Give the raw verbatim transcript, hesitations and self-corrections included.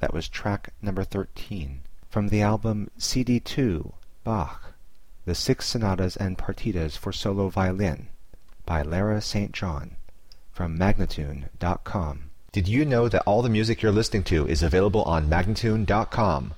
That was track number thirteen. From the album C D two, Bach, The Six Sonatas and Partitas for Solo Violin, by Lara Saint John, from Magnatune dot com. Did you know that all the music you're listening to is available on Magnatune dot com?